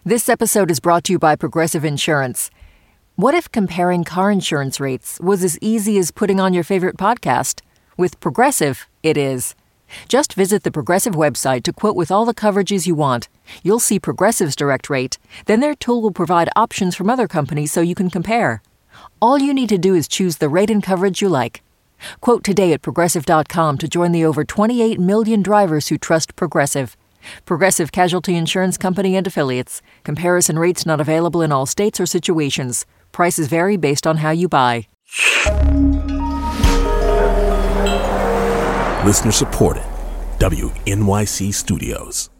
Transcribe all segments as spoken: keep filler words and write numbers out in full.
This episode is brought to you by Progressive Insurance. What if comparing car insurance rates was as easy as putting on your favorite podcast? With Progressive, it is. Just visit the Progressive website to quote with all the coverages you want. You'll see Progressive's direct rate. Then their tool will provide options from other companies so you can compare. All you need to do is choose the rate and coverage you like. Quote today at Progressive dot com to join the over twenty-eight million drivers who trust Progressive. Progressive Casualty Insurance Company and Affiliates. Comparison rates not available in all states or situations. Prices vary based on how you buy. Listener supported. W N Y C Studios.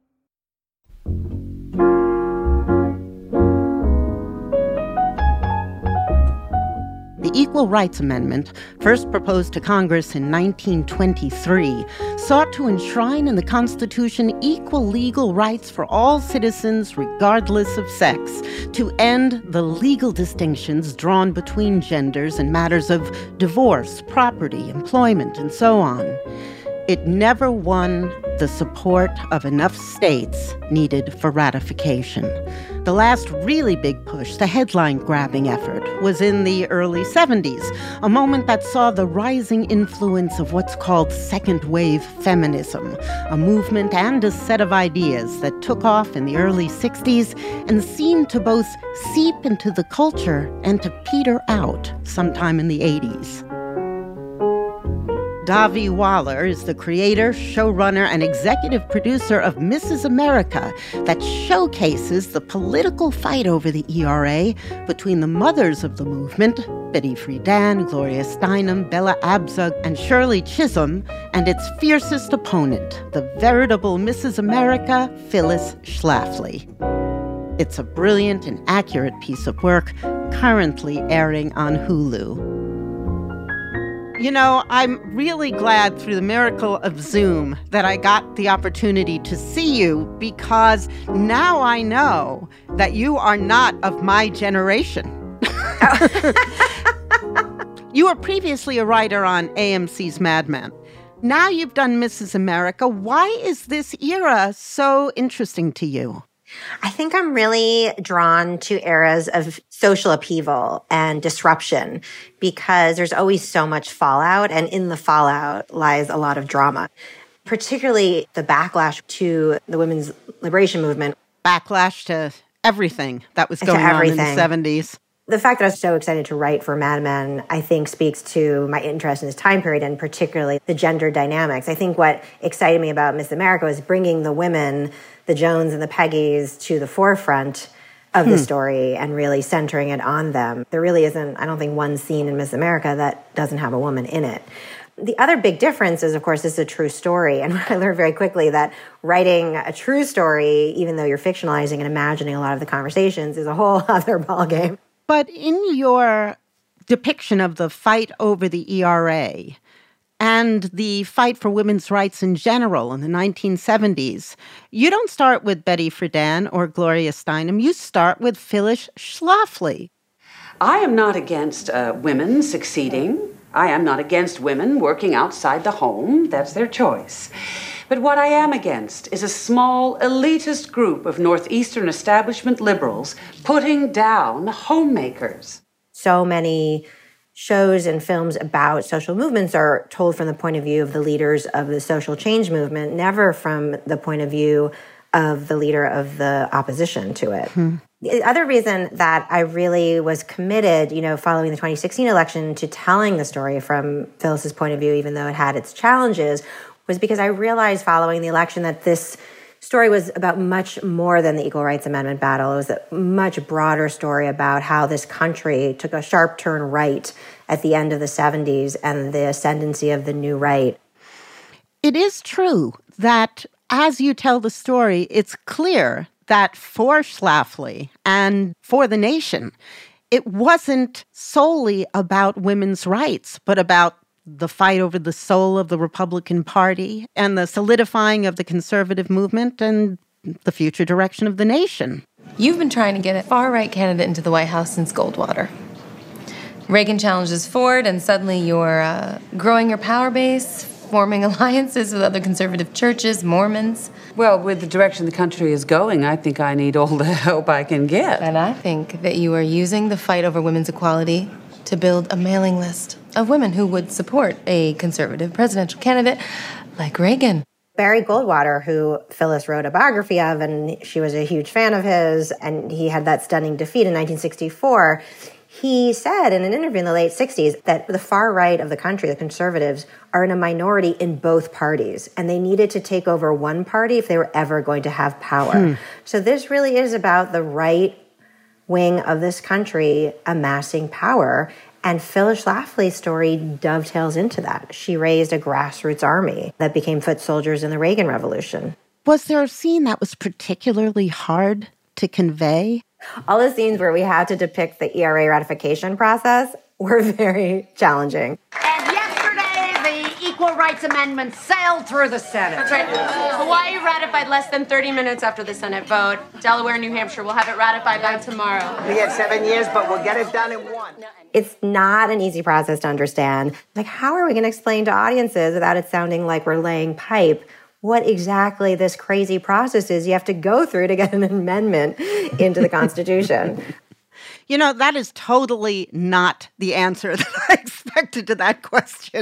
The Equal Rights Amendment, first proposed to Congress in nineteen twenty-three, sought to enshrine in the Constitution equal legal rights for all citizens regardless of sex, to end the legal distinctions drawn between genders in matters of divorce, property, employment, and so on. It never won the support of enough states needed for ratification. The last really big push, the headline-grabbing effort, was in the early seventies, a moment that saw the rising influence of what's called second-wave feminism, a movement and a set of ideas that took off in the early sixties and seemed to both seep into the culture and to peter out sometime in the eighties. Davi Waller is the creator, showrunner, and executive producer of Missus America that showcases the political fight over the E R A between the mothers of the movement, Betty Friedan, Gloria Steinem, Bella Abzug, and Shirley Chisholm, and its fiercest opponent, the veritable Missus America, Phyllis Schlafly. It's a brilliant and accurate piece of work, currently airing on Hulu. You know, I'm really glad through the miracle of Zoom that I got the opportunity to see you, because now I know that you are not of my generation. You were previously a writer on A M C's Mad Men. Now you've done Missus America. Why is this era so interesting to you? I think I'm really drawn to eras of social upheaval and disruption because there's always so much fallout, and in the fallout lies a lot of drama, particularly the backlash to the women's liberation movement. Backlash to everything that was going on in the seventies. The fact that I was so excited to write for Mad Men, I think, speaks to my interest in this time period and particularly the gender dynamics. I think what excited me about Miss America was bringing the women, the Joans and the Peggys, to the forefront of hmm. the story and really centering it on them. There really isn't, I don't think, one scene in Miss America that doesn't have a woman in it. The other big difference is, of course, this is a true story. And I learned very quickly that writing a true story, even though you're fictionalizing and imagining a lot of the conversations, is a whole other ballgame. But in your depiction of the fight over the E R A and the fight for women's rights in general in the nineteen seventies, you don't start with Betty Friedan or Gloria Steinem. You start with Phyllis Schlafly. I am not against uh, women succeeding. I am not against women working outside the home. That's their choice. But what I am against is a small, elitist group of Northeastern establishment liberals putting down homemakers. So many shows and films about social movements are told from the point of view of the leaders of the social change movement, never from the point of view of the leader of the opposition to it. Hmm. The other reason that I really was committed, you know, following the twenty sixteen election to telling the story from Phyllis's point of view, even though it had its challenges, was because I realized following the election that this story was about much more than the Equal Rights Amendment battle. It was a much broader story about how this country took a sharp turn right at the end of the seventies and the ascendancy of the new right. It is true that as you tell the story, it's clear that for Schlafly and for the nation, it wasn't solely about women's rights, but about the fight over the soul of the Republican Party and the solidifying of the conservative movement and the future direction of the nation. You've been trying to get a far-right candidate into the White House since Goldwater. Reagan challenges Ford, and suddenly you're uh, growing your power base, forming alliances with other conservative churches, Mormons. Well, with the direction the country is going, I think I need all the help I can get. And I think that you are using the fight over women's equality to build a mailing list of women who would support a conservative presidential candidate like Reagan. Barry Goldwater, who Phyllis wrote a biography of, and she was a huge fan of his, and he had that stunning defeat in nineteen sixty-four, he said in an interview in the late sixties that the far right of the country, the conservatives, are in a minority in both parties, and they needed to take over one party if they were ever going to have power. Hmm. So this really is about the right wing of this country amassing power. And Phyllis Schlafly's story dovetails into that. She raised a grassroots army that became foot soldiers in the Reagan Revolution. Was there a scene that was particularly hard to convey? All the scenes where we had to depict the E R A ratification process were very challenging. And yesterday, the Equal Rights Amendment sailed through the Senate. That's right. Hawaii ratified less than thirty minutes after the Senate vote. Delaware and New Hampshire will have it ratified by tomorrow. We get seven years, but we'll get it done in one. It's not an easy process to understand. Like, how are we going to explain to audiences without it sounding like we're laying pipe what exactly this crazy process is you have to go through to get an amendment into the Constitution? You know, that is totally not the answer that I expected to that question.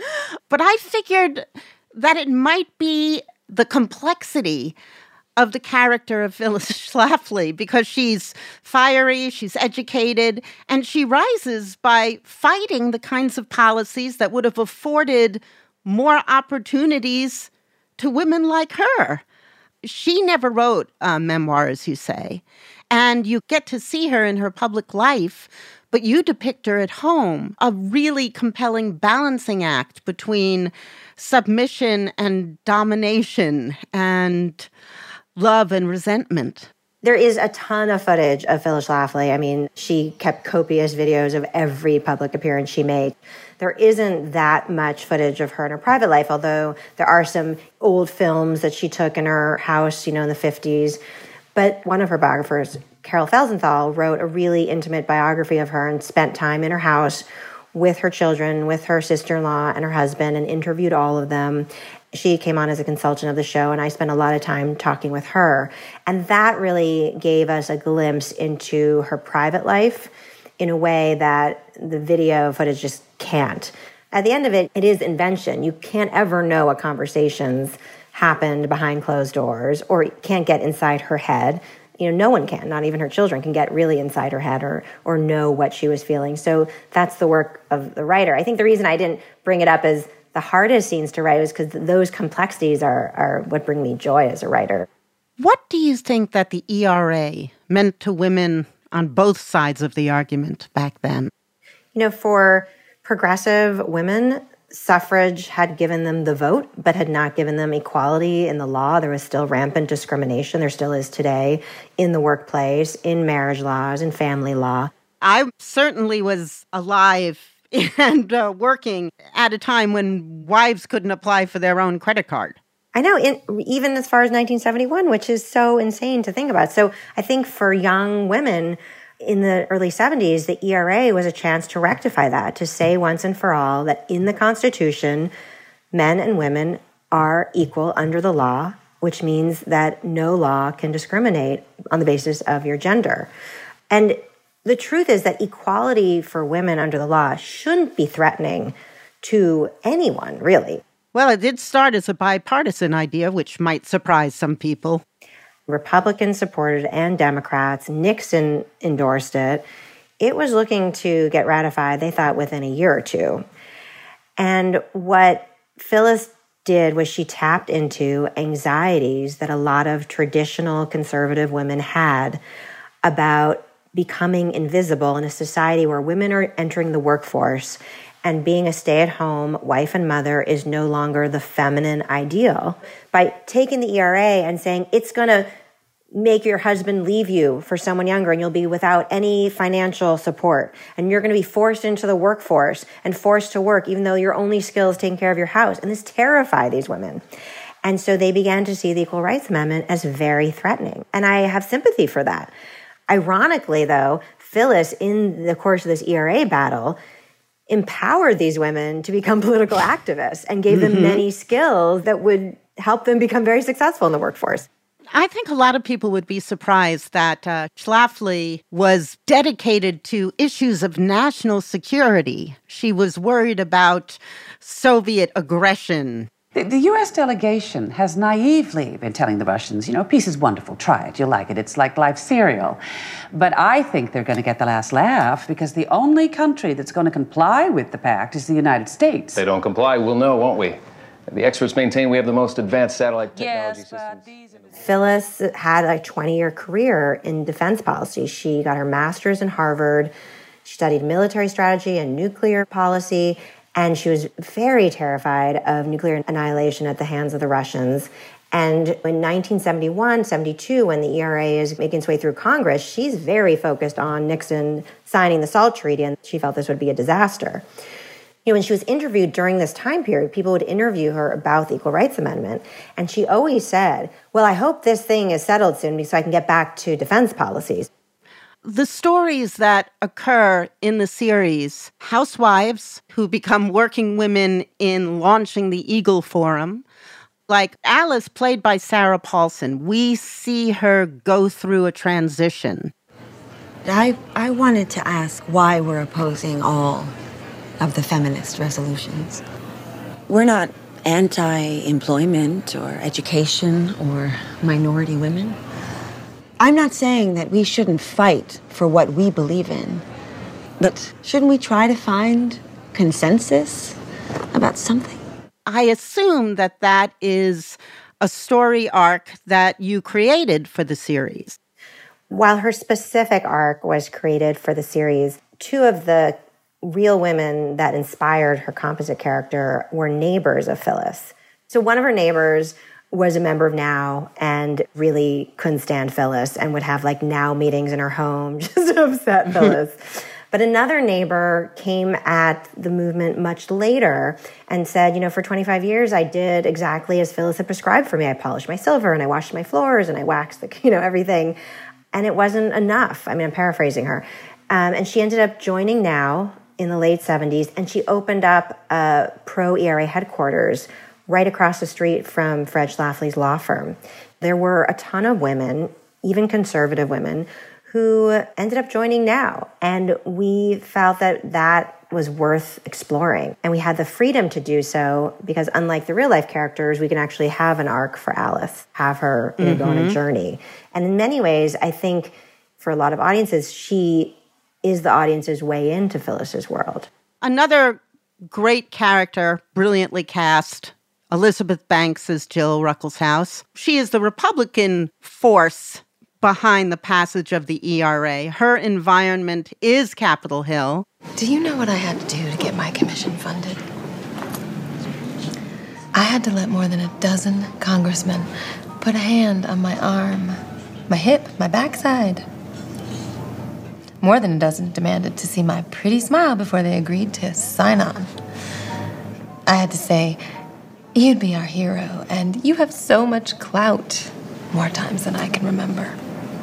But I figured that it might be the complexity of the character of Phyllis Schlafly, because she's fiery, she's educated, and she rises by fighting the kinds of policies that would have afforded more opportunities to women like her. She never wrote a memoir, as you say, and you get to see her in her public life, but you depict her at home, a really compelling balancing act between submission and domination and love and resentment. There is a ton of footage of Phyllis Schlafly. I mean, she kept copious videos of every public appearance she made. There isn't that much footage of her in her private life, although there are some old films that she took in her house, you know, in the fifties. But one of her biographers, Carol Felsenthal, wrote a really intimate biography of her and spent time in her house with her children, with her sister-in-law and her husband, and interviewed all of them. She came on as a consultant of the show, and I spent a lot of time talking with her. And that really gave us a glimpse into her private life in a way that the video footage just can't. At the end of it, it is invention. You can't ever know what conversations happened behind closed doors, or can't get inside her head. You know, no one can, not even her children, can get really inside her head or or know what she was feeling. So that's the work of the writer. I think the reason I didn't bring it up as the hardest scenes to write was because those complexities are, are what bring me joy as a writer. What do you think that the E R A meant to women on both sides of the argument back then? You know, for progressive women, suffrage had given them the vote, but had not given them equality in the law. There was still rampant discrimination. There still is today in the workplace, in marriage laws, in family law. I certainly was alive and uh, working at a time when wives couldn't apply for their own credit card. I know, in, even as far as nineteen seventy-one, which is so insane to think about. So I think for young women in the early seventies, the E R A was a chance to rectify that, to say once and for all that in the Constitution, men and women are equal under the law, which means that no law can discriminate on the basis of your gender. And the truth is that equality for women under the law shouldn't be threatening to anyone, really. Well, it did start as a bipartisan idea, which might surprise some people. Republicans supported it and Democrats. Nixon endorsed it. It was looking to get ratified, they thought, within a year or two. And what Phyllis did was she tapped into anxieties that a lot of traditional conservative women had about becoming invisible in a society where women are entering the workforce and being a stay-at-home wife and mother is no longer the feminine ideal. By taking the E R A and saying it's going to make your husband leave you for someone younger and you'll be without any financial support, and you're going to be forced into the workforce and forced to work even though your only skill is taking care of your house. And this terrified these women. And so they began to see the Equal Rights Amendment as very threatening. And I have sympathy for that. Ironically, though, Phyllis, in the course of this E R A battle, empowered these women to become political activists and gave them mm-hmm. many skills that would help them become very successful in the workforce. I think a lot of people would be surprised that uh, Schlafly was dedicated to issues of national security. She was worried about Soviet aggression. The, the U S delegation has naively been telling the Russians, you know, peace is wonderful, try it, you'll like it, it's like life cereal. But I think they're going to get the last laugh because the only country that's going to comply with the pact is the United States. If they don't comply, we'll know, won't we? The experts maintain we have the most advanced satellite technology yes, systems. These... Phyllis had a twenty-year career in defense policy. She got her master's in Harvard. She studied military strategy and nuclear policy, and she was very terrified of nuclear annihilation at the hands of the Russians. And in nineteen seventy-one, seventy-two, when the E R A is making its way through Congress, she's very focused on Nixon signing the SALT Treaty, and she felt this would be a disaster. You know, when she was interviewed during this time period, people would interview her about the Equal Rights Amendment, and she always said, well, I hope this thing is settled soon so I can get back to defense policies. The stories that occur in the series, housewives who become working women in launching the Eagle Forum, like Alice, played by Sarah Paulson, we see her go through a transition. I, I wanted to ask why we're opposing all of the feminist resolutions. We're not anti-employment or education or minority women. I'm not saying that we shouldn't fight for what we believe in, but shouldn't we try to find consensus about something? I assume that that is a story arc that you created for the series. While her specific arc was created for the series, two of the real women that inspired her composite character were neighbors of Phyllis. So one of her neighbors was a member of NOW and really couldn't stand Phyllis and would have like NOW meetings in her home just to upset Phyllis. But another neighbor came at the movement much later and said, you know, for twenty-five years, I did exactly as Phyllis had prescribed for me. I polished my silver and I washed my floors and I waxed the, you know, everything. And it wasn't enough. I mean, I'm paraphrasing her. Um, and she ended up joining NOW in the late seventies, and she opened up a pro-E R A headquarters right across the street from Fred Schlafly's law firm. There were a ton of women, even conservative women, who ended up joining NOW, and we felt that that was worth exploring. And we had the freedom to do so because unlike the real-life characters, we can actually have an arc for Alice, have her you know, mm-hmm. go on a journey. And in many ways, I think for a lot of audiences, she is the audience's way into Phyllis's world. Another great character, brilliantly cast, Elizabeth Banks as Jill Ruckelshaus. She is the Republican force behind the passage of the E R A. Her environment is Capitol Hill. Do you know what I had to do to get my commission funded? I had to let more than a dozen congressmen put a hand on my arm, my hip, my backside. More than a dozen demanded to see my pretty smile before they agreed to sign on. I had to say, you'd be our hero, and you have so much clout, more times than I can remember.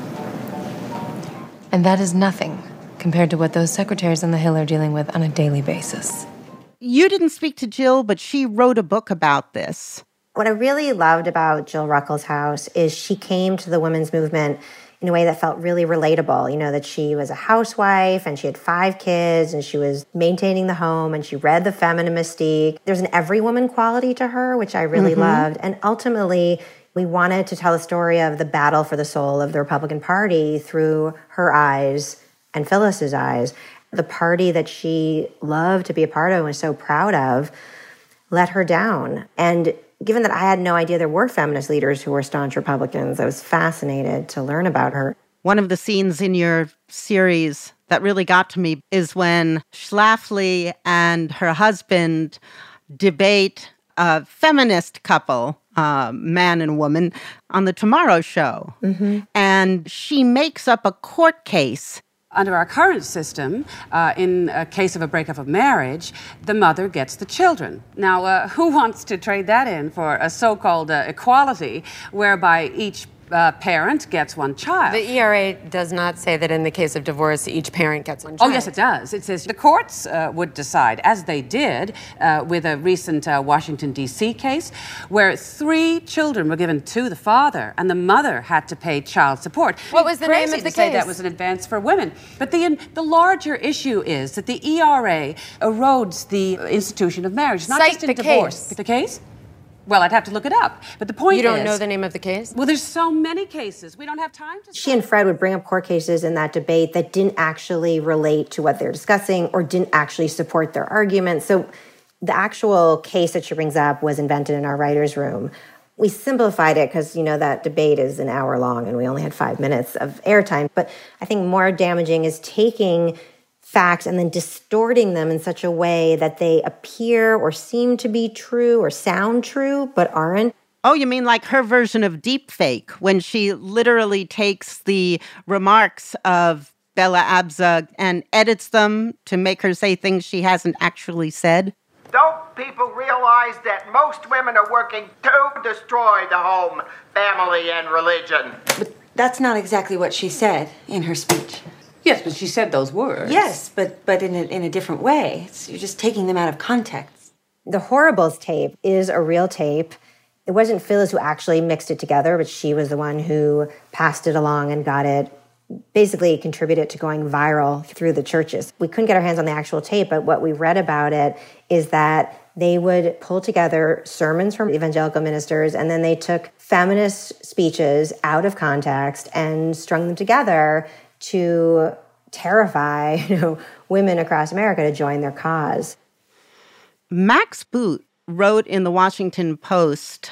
And that is nothing compared to what those secretaries on the Hill are dealing with on a daily basis. You didn't speak to Jill, but she wrote a book about this. What I really loved about Jill Ruckelshaus is she came to the women's movement in a way that felt really relatable. You know, that she was a housewife and she had five kids and she was maintaining the home and she read The Feminine Mystique. There's an every woman quality to her, which I really mm-hmm. loved. And ultimately, we wanted to tell a story of the battle for the soul of the Republican Party through her eyes and Phyllis's eyes. The party that she loved to be a part of and was so proud of let her down. And given that I had no idea there were feminist leaders who were staunch Republicans, I was fascinated to learn about her. One of the scenes in your series that really got to me is when Schlafly and her husband debate a feminist couple, uh, man and woman, on The Tomorrow Show. Mm-hmm. And she makes up a court case. Under our current system, uh, in a case of a breakup of marriage, the mother gets the children. Now, uh, who wants to trade that in for a so-called uh, equality whereby each uh, parent gets one child. The E R A does not say that in the case of divorce, each parent gets one child. Oh, yes, it does. It says the courts uh, would decide, as they did uh, with a recent uh, Washington, D C case, where three children were given to the father, and the mother had to pay child support. What was the name of the to say case? That was an advance for women. But the, the larger issue is that the E R A erodes the institution of marriage, not Cite just in the divorce. case. The case? Well, I'd have to look it up. But the point is... You don't know the name of the case? Well, there's so many cases. We don't have time to... She and Fred would bring up court cases in that debate that didn't actually relate to what they're discussing or didn't actually support their argument. So the actual case that she brings up was invented in our writer's room. We simplified it because, you know, that debate is an hour long and we only had five minutes of airtime. But I think more damaging is taking facts and then distorting them in such a way that they appear or seem to be true or sound true, but aren't. Oh, you mean like her version of deepfake, when she literally takes the remarks of Bella Abzug and edits them to make her say things she hasn't actually said? Don't people realize that most women are working to destroy the home, family, and religion? But that's not exactly what she said in her speech. Yes, but she said those words. Yes, but but in a, in a different way. It's, you're just taking them out of context. The Horribles tape is a real tape. It wasn't Phyllis who actually mixed it together, but she was the one who passed it along and got it, basically contributed to going viral through the churches. We couldn't get our hands on the actual tape, but what we read about it is that they would pull together sermons from evangelical ministers, and then they took feminist speeches out of context and strung them together to terrify, you know, women across America to join their cause. Max Boot wrote in the Washington Post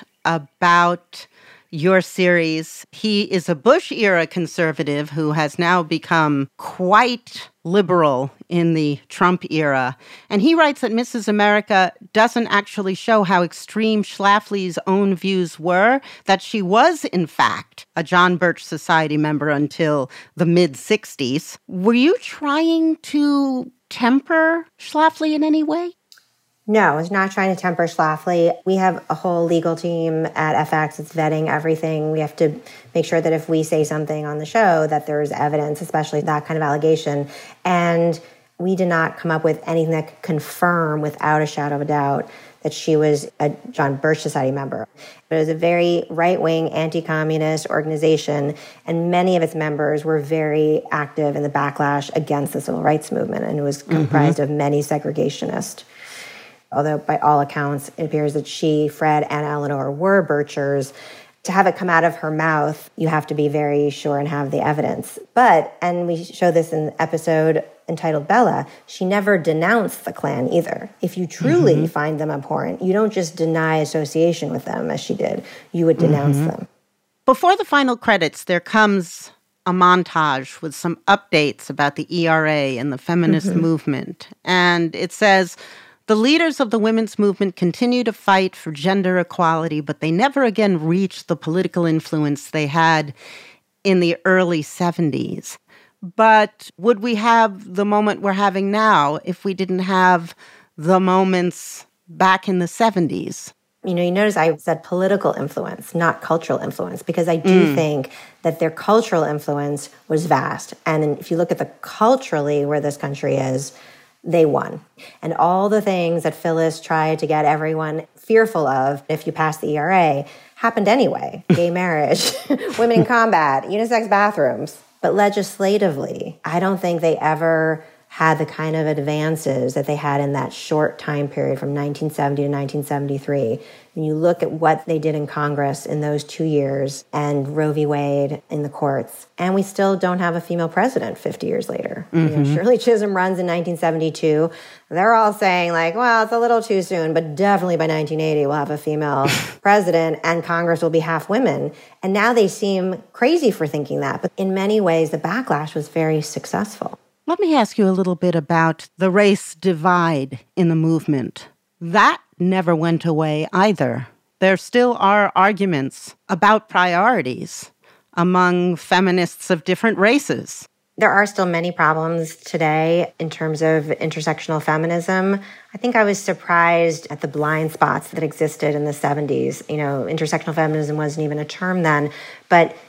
about your series. He is a Bush-era conservative who has now become quite liberal in the Trump era. And he writes that Missus America doesn't actually show how extreme Schlafly's own views were, that she was, in fact, a John Birch Society member until the mid-sixties. Were you trying to temper Schlafly in any way? No, I was not trying to temper Schlafly. We have a whole legal team at F X that's vetting everything. We have to make sure that if we say something on the show, that there's evidence, especially that kind of allegation. And we did not come up with anything that could confirm without a shadow of a doubt that she was a John Birch Society member. It was a very right-wing, anti-communist organization, and many of its members were very active in the backlash against the civil rights movement, and it was comprised mm-hmm. of many segregationists. Although by all accounts, it appears that she, Fred, and Eleanor were Birchers. To have it come out of her mouth, you have to be very sure and have the evidence. But, and we show this in the episode entitled Bella, she never denounced the Klan either. If you truly mm-hmm. find them abhorrent, you don't just deny association with them as she did. You would denounce mm-hmm. them. Before the final credits, there comes a montage with some updates about the E R A and the feminist mm-hmm. movement. And it says, the leaders of the women's movement continue to fight for gender equality, but they never again reached the political influence they had in the early seventies. But would we have the moment we're having now if we didn't have the moments back in the seventies? You know, you notice I said political influence, not cultural influence, because I do mm. think that their cultural influence was vast. And if you look at the culturally where this country is, they won. And all the things that Phyllis tried to get everyone fearful of, if you pass the E R A, happened anyway. Gay marriage, women in combat, unisex bathrooms. But legislatively, I don't think they ever had the kind of advances that they had in that short time period from nineteen seventy to nineteen seventy-three. When you look at what they did in Congress in those two years and Roe v. Wade in the courts, and we still don't have a female president fifty years later. Mm-hmm. You know, Shirley Chisholm runs in nineteen seventy-two. They're all saying like, well, it's a little too soon, but definitely by nineteen eighty we'll have a female president and Congress will be half women. And now they seem crazy for thinking that. But in many ways, the backlash was very successful. Let me ask you a little bit about the race divide in the movement. That never went away either. There still are arguments about priorities among feminists of different races. There are still many problems today in terms of intersectional feminism. I think I was surprised at the blind spots that existed in the seventies. You know, intersectional feminism wasn't even a term then, but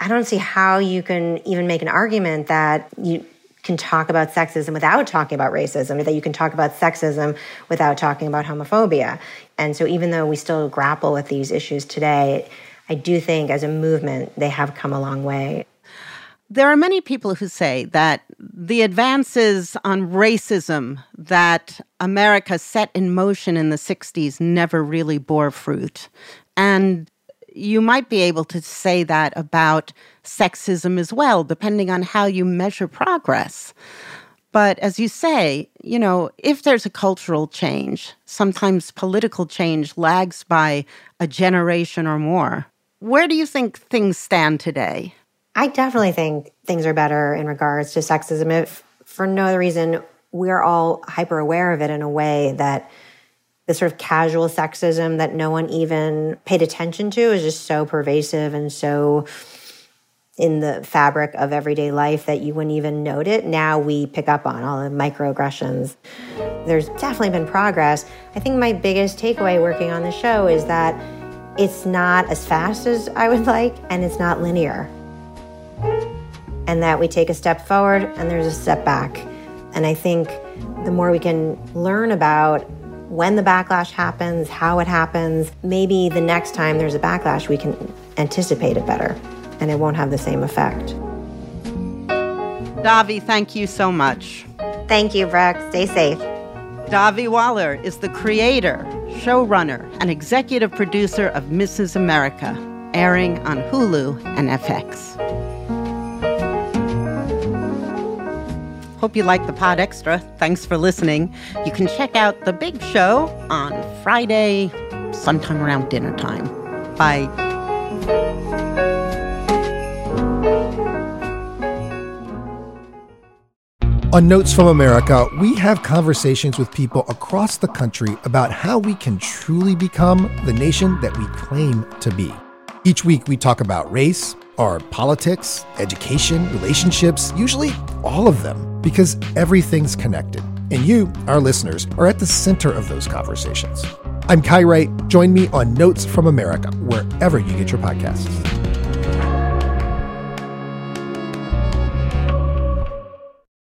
I don't see how you can even make an argument that you can talk about sexism without talking about racism, or that you can talk about sexism without talking about homophobia. And so even though we still grapple with these issues today, I do think as a movement, they have come a long way. There are many people who say that the advances on racism that America set in motion in the sixties never really bore fruit. And you might be able to say that about sexism as well, depending on how you measure progress. But as you say, you know, if there's a cultural change, sometimes political change lags by a generation or more. Where do you think things stand today? I definitely think things are better in regards to sexism. If for no other reason, we're all hyper aware of it in a way that the sort of casual sexism that no one even paid attention to is just so pervasive and so in the fabric of everyday life that you wouldn't even note it. Now we pick up on all the microaggressions. There's definitely been progress. I think my biggest takeaway working on the show is that it's not as fast as I would like, and it's not linear. And that we take a step forward and there's a step back. And I think the more we can learn about when the backlash happens, how it happens, maybe the next time there's a backlash, we can anticipate it better and it won't have the same effect. Davi, thank you so much. Thank you, Brooke. Stay safe. Davi Waller is the creator, showrunner, and executive producer of Missus America, airing on Hulu and F X. Hope you like the Pod Extra. Thanks for listening. You can check out The Big Show on Friday, sometime around dinner time. Bye. On Notes from America, we have conversations with people across the country about how we can truly become the nation that we claim to be. Each week, we talk about race, our politics, education, relationships, usually all of them, because everything's connected. And you, our listeners, are at the center of those conversations. I'm Kai Wright. Join me on Notes from America, wherever you get your podcasts.